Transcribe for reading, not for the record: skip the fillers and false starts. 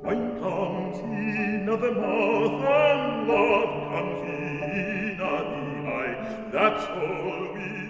Wine comes in of the mouth, and love comes in of the eye. That's all we